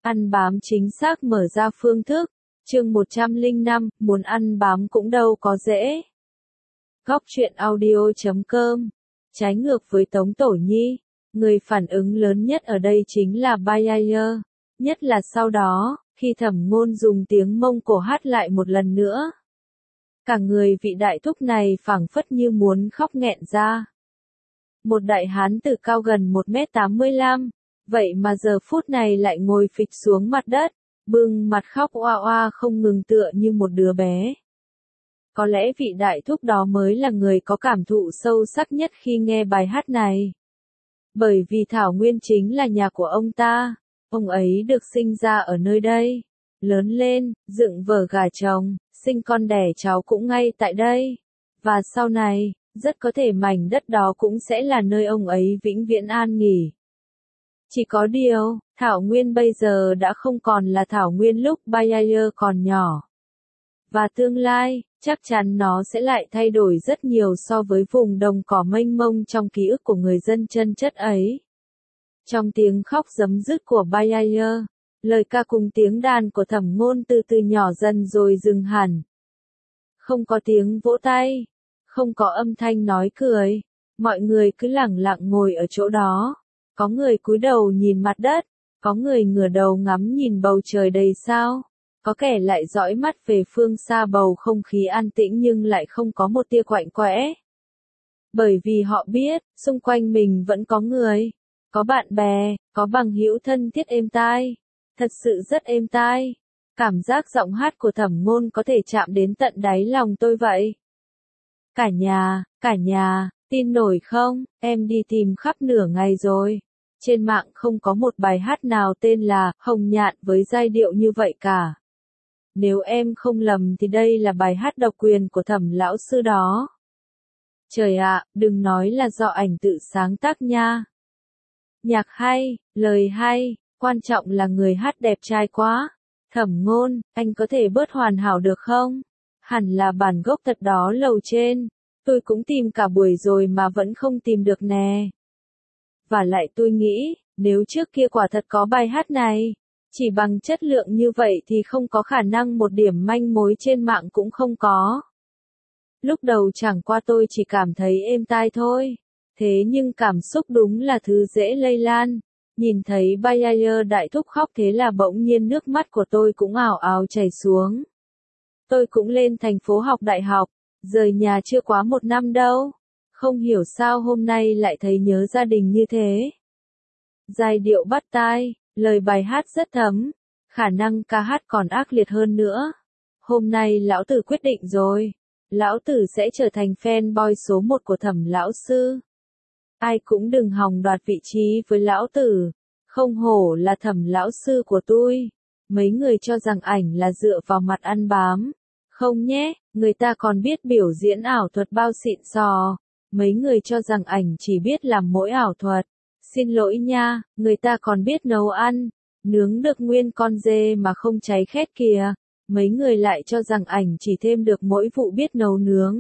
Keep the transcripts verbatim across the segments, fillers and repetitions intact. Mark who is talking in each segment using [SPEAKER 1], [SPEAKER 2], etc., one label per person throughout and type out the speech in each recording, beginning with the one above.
[SPEAKER 1] Ăn bám chính xác mở ra phương thức. Chương một trăm lẻ năm, muốn ăn bám cũng đâu có dễ. Góc truyện audio chấm com. Trái ngược với Tống Tổ Nhi, người phản ứng lớn nhất ở đây chính là Bayer, nhất là sau đó, khi Thẩm Ngôn dùng tiếng Mông Cổ hát lại một lần nữa. Cả người vị đại thúc này phảng phất như muốn khóc nghẹn ra. Một đại hán từ cao gần một mét tám mươi lăm, vậy mà giờ phút này lại ngồi phịch xuống mặt đất, bưng mặt khóc oa oa không ngừng tựa như một đứa bé. Có lẽ vị đại thúc đó mới là người có cảm thụ sâu sắc nhất khi nghe bài hát này. Bởi vì Thảo Nguyên chính là nhà của ông ta, ông ấy được sinh ra ở nơi đây, lớn lên, dựng vở gả chồng, sinh con đẻ cháu cũng ngay tại đây. Và sau này, rất có thể mảnh đất đó cũng sẽ là nơi ông ấy vĩnh viễn an nghỉ. Chỉ có điều, Thảo Nguyên bây giờ đã không còn là Thảo Nguyên lúc Bayer còn nhỏ. Và tương lai, chắc chắn nó sẽ lại thay đổi rất nhiều so với vùng đồng cỏ mênh mông trong ký ức của người dân chân chất ấy. Trong tiếng khóc giấm dứt của Bayer, lời ca cùng tiếng đàn của Thẩm Ngôn từ từ nhỏ dần rồi dừng hẳn. Không có tiếng vỗ tay, không có âm thanh nói cười, mọi người cứ lặng lặng ngồi ở chỗ đó. Có người cúi đầu nhìn mặt đất, có người ngửa đầu ngắm nhìn bầu trời đầy sao, có kẻ lại dõi mắt về phương xa bầu không khí an tĩnh nhưng lại không có một tia quạnh quẽ. Bởi vì họ biết, xung quanh mình vẫn có người, có bạn bè, có bằng hữu thân thiết êm tai, thật sự rất êm tai. Cảm giác giọng hát của Thẩm Ngôn có thể chạm đến tận đáy lòng tôi vậy. Cả nhà, cả nhà, tin nổi không, em đi tìm khắp nửa ngày rồi. Trên mạng không có một bài hát nào tên là Hồng Nhạn với giai điệu như vậy cả. Nếu em không lầm thì đây là bài hát độc quyền của Thẩm lão sư đó. Trời ạ, đừng nói là do ảnh tự sáng tác nha. Nhạc hay, lời hay, quan trọng là người hát đẹp trai quá. Thẩm Ngôn, anh có thể bớt hoàn hảo được không? Hẳn là bản gốc thật đó lầu trên. Tôi cũng tìm cả buổi rồi mà vẫn không tìm được nè. Và lại tôi nghĩ, nếu trước kia quả thật có bài hát này, chỉ bằng chất lượng như vậy thì không có khả năng một điểm manh mối trên mạng cũng không có. Lúc đầu chẳng qua tôi chỉ cảm thấy êm tai thôi. Thế nhưng cảm xúc đúng là thứ dễ lây lan. Nhìn thấy Bayer đại thúc khóc thế là bỗng nhiên nước mắt của tôi cũng ào ào chảy xuống. Tôi cũng lên thành phố học đại học, rời nhà chưa quá một năm đâu. Không hiểu sao hôm nay lại thấy nhớ gia đình như thế. Giai điệu bắt tai, lời bài hát rất thấm, khả năng ca hát còn ác liệt hơn nữa. Hôm nay lão tử quyết định rồi, lão tử sẽ trở thành fanboy số một của Thẩm lão sư. Ai cũng đừng hòng đoạt vị trí với lão tử, không hổ là Thẩm lão sư của tôi. Mấy người cho rằng ảnh là dựa vào mặt ăn bám. Không nhé, người ta còn biết biểu diễn ảo thuật bao xịn sò. Mấy người cho rằng ảnh chỉ biết làm mỗi ảo thuật. Xin lỗi nha, người ta còn biết nấu ăn, nướng được nguyên con dê mà không cháy khét kìa. Mấy người lại cho rằng ảnh chỉ thêm được mỗi vụ biết nấu nướng.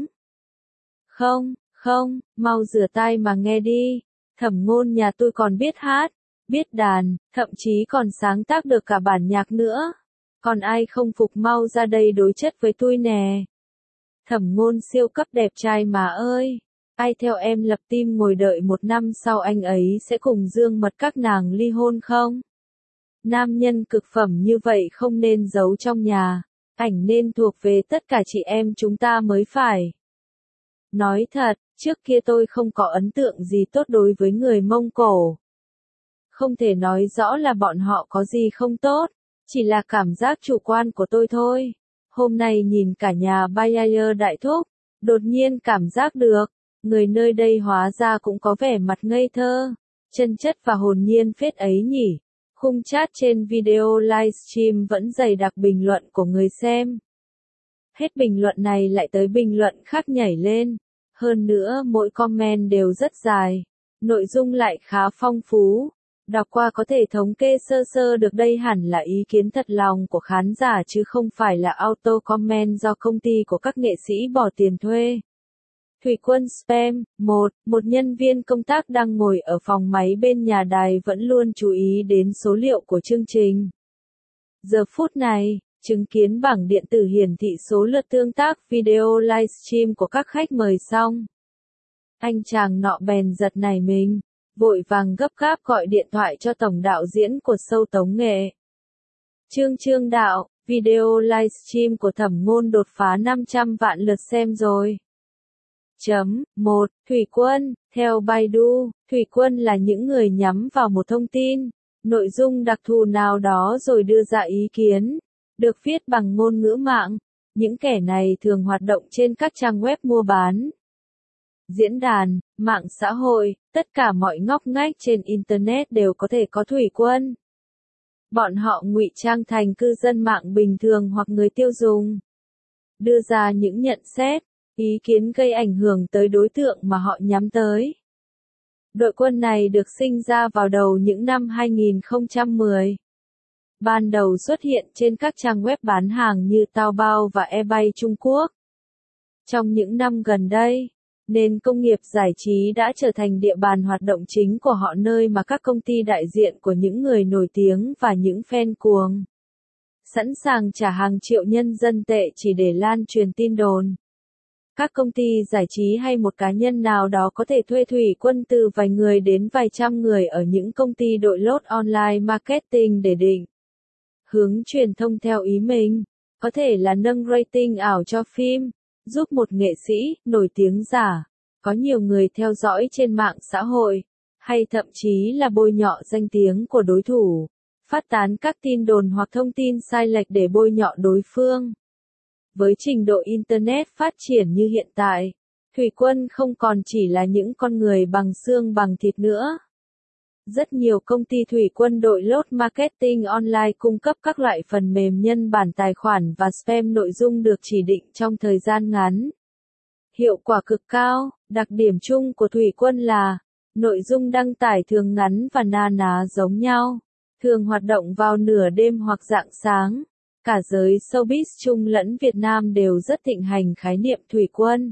[SPEAKER 1] Không, không, mau rửa tay mà nghe đi. Thẩm Ngôn nhà tôi còn biết hát, biết đàn, thậm chí còn sáng tác được cả bản nhạc nữa. Còn ai không phục mau ra đây đối chất với tôi nè. Thẩm Ngôn siêu cấp đẹp trai mà ơi. Ai theo em lập tim ngồi đợi một năm sau anh ấy sẽ cùng Dương Mật các nàng ly hôn không? Nam nhân cực phẩm như vậy không nên giấu trong nhà. Ảnh nên thuộc về tất cả chị em chúng ta mới phải. Nói thật, trước kia tôi không có ấn tượng gì tốt đối với người Mông Cổ. Không thể nói rõ là bọn họ có gì không tốt, chỉ là cảm giác chủ quan của tôi thôi. Hôm nay nhìn cả nhà Bayer đại thúc, đột nhiên cảm giác được, người nơi đây hóa ra cũng có vẻ mặt ngây thơ, chân chất và hồn nhiên phết ấy nhỉ. Khung chat trên video livestream vẫn dày đặc bình luận của người xem. Hết bình luận này lại tới bình luận khác nhảy lên. Hơn nữa mỗi comment đều rất dài. Nội dung lại khá phong phú. Đọc qua có thể thống kê sơ sơ được đây hẳn là ý kiến thật lòng của khán giả chứ không phải là auto comment do công ty của các nghệ sĩ bỏ tiền thuê. Thủy quân spam, một, một nhân viên công tác đang ngồi ở phòng máy bên nhà đài vẫn luôn chú ý đến số liệu của chương trình. Giờ phút này, chứng kiến bảng điện tử hiển thị số lượt tương tác video livestream của các khách mời xong. Anh chàng nọ bèn giật nảy mình, vội vàng gấp gáp gọi điện thoại cho tổng đạo diễn của show tống nghệ. Trương Trương đạo, video livestream của Thẩm Ngôn đột phá năm trăm vạn lượt xem rồi. Chấm, một. Thủy Quân, theo Baidu, Thủy Quân là những người nhắm vào một thông tin, nội dung đặc thù nào đó rồi đưa ra ý kiến, được viết bằng ngôn ngữ mạng. Những kẻ này thường hoạt động trên các trang web mua bán, diễn đàn, mạng xã hội, tất cả mọi ngóc ngách trên Internet đều có thể có Thủy Quân. Bọn họ ngụy trang thành cư dân mạng bình thường hoặc người tiêu dùng, đưa ra những nhận xét, ý kiến gây ảnh hưởng tới đối tượng mà họ nhắm tới. Đội quân này được sinh ra vào đầu những năm hai nghìn không trăm mười. Ban đầu xuất hiện trên các trang web bán hàng như Taobao và eBay Trung Quốc. Trong những năm gần đây, nền công nghiệp giải trí đã trở thành địa bàn hoạt động chính của họ, nơi mà các công ty đại diện của những người nổi tiếng và những fan cuồng sẵn sàng trả hàng triệu nhân dân tệ chỉ để lan truyền tin đồn. Các công ty giải trí hay một cá nhân nào đó có thể thuê Thủy Quân từ vài người đến vài trăm người ở những công ty đội lốt online marketing để định hướng truyền thông theo ý mình, có thể là nâng rating ảo cho phim, giúp một nghệ sĩ nổi tiếng giả có nhiều người theo dõi trên mạng xã hội, hay thậm chí là bôi nhọ danh tiếng của đối thủ, phát tán các tin đồn hoặc thông tin sai lệch để bôi nhọ đối phương. Với trình độ Internet phát triển như hiện tại, Thủy Quân không còn chỉ là những con người bằng xương bằng thịt nữa. Rất nhiều công ty Thủy Quân đội lốt marketing online cung cấp các loại phần mềm nhân bản tài khoản và spam nội dung được chỉ định trong thời gian ngắn. Hiệu quả cực cao. Đặc điểm chung của Thủy Quân là nội dung đăng tải thường ngắn và na ná giống nhau, thường hoạt động vào nửa đêm hoặc rạng sáng. Cả giới showbiz Trung lẫn Việt Nam đều rất thịnh hành khái niệm Thủy Quân.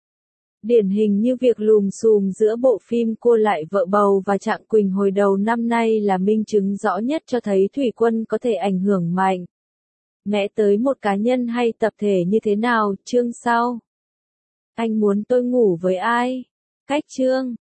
[SPEAKER 1] Điển hình như việc lùm xùm giữa bộ phim Cua Lại Vợ Bầu và Trạng Quỳnh hồi đầu năm nay là minh chứng rõ nhất cho thấy Thủy Quân có thể ảnh hưởng mạnh mẽ tới một cá nhân hay tập thể như thế nào. Chương sau. Anh muốn tôi ngủ với ai? Cách chương.